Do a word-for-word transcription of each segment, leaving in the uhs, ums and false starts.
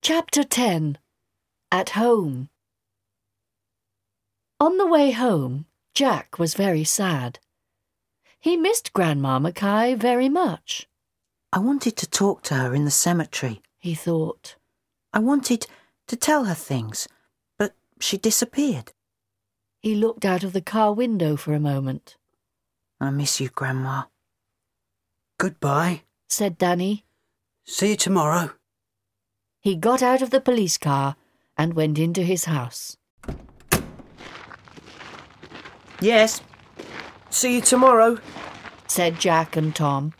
Chapter ten. At Home. On the way home, Jack was very sad. He missed Grandma Mackay very much. I wanted to talk to her in the cemetery, he thought. I wanted to tell her things, but she disappeared. He looked out of the car window for a moment. I miss you, Grandma. Goodbye, said Danny. See you tomorrow. He got out of the police car and went into his house. Yes, see you tomorrow, said Jack and Tom.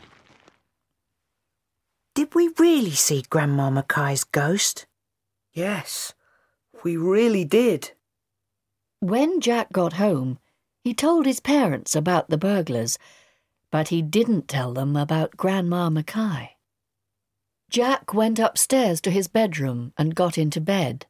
Did we really see Grandma Mackay's ghost? Yes, we really did. When Jack got home, he told his parents about the burglars, but he didn't tell them about Grandma Mackay. Jack went upstairs to his bedroom and got into bed.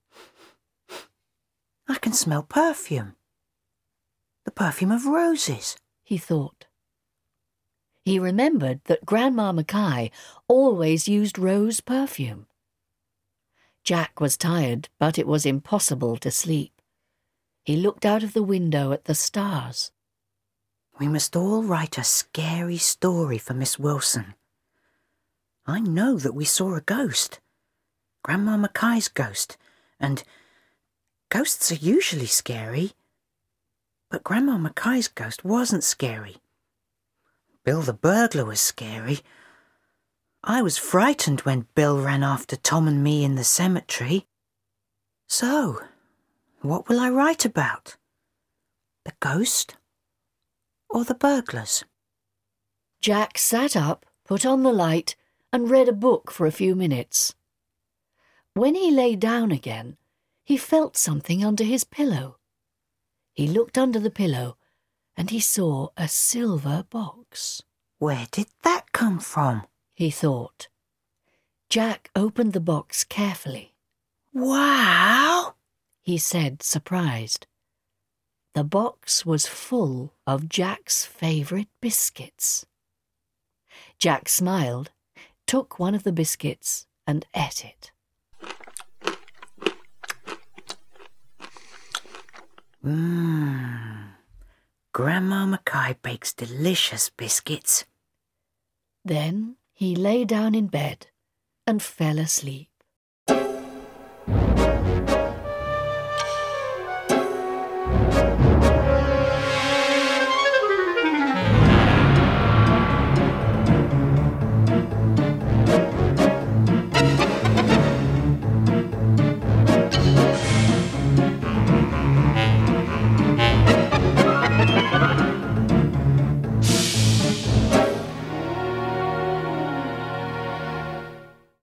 I can smell perfume. The perfume of roses, he thought. He remembered that Grandma Mackay always used rose perfume. Jack was tired, but it was impossible to sleep. He looked out of the window at the stars. We must all write a scary story for Miss Wilson. I know that we saw a ghost. Grandma Mackay's ghost. And ghosts are usually scary. But Grandma Mackay's ghost wasn't scary. Bill the burglar was scary. I was frightened when Bill ran after Tom and me in the cemetery. So, what will I write about? The ghost or the burglars? Jack sat up, put on the light, and read a book for a few minutes. When he lay down again, he felt something under his pillow. He looked under the pillow, and he saw a silver box. Where did that come from? He thought. Jack opened the box carefully. Wow! He said, surprised. The box was full of Jack's favourite biscuits. Jack smiled, took one of the biscuits and ate it. Mmm, Grandma Mackay bakes delicious biscuits. Then he lay down in bed and fell asleep.